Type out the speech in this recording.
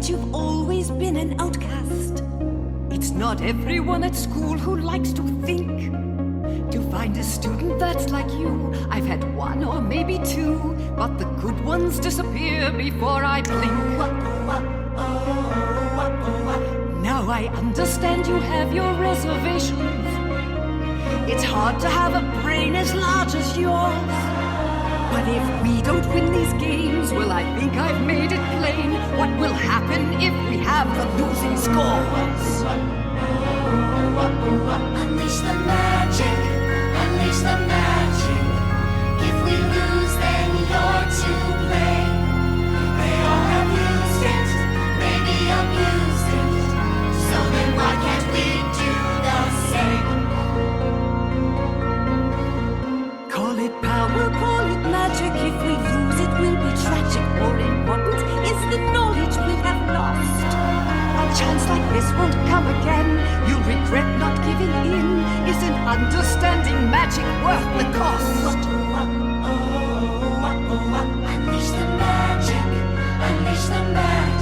that you've always been an outcast. It's not everyone at school who likes to think. To find a student that's like you, I've had one or maybe two, but the good ones disappear before I blink. Now I understand you have your reservations. It's hard to have a brain as large as yours. But if we don't win these games, well, I think I've made it plain what will happen if we have the losing scores. Unleash the magic, unleash the magic. If we lose, then you're to blame. They all have used it, maybe abused it. So then why can't we do the same? Call it power, call it magic. If we lose it, will be tragic. More important is the knowledge we have lost. A chance like this won't come again. You'll regret not giving in. Isn't understanding magic worth the cost? Unleash the magic, unleash the magic.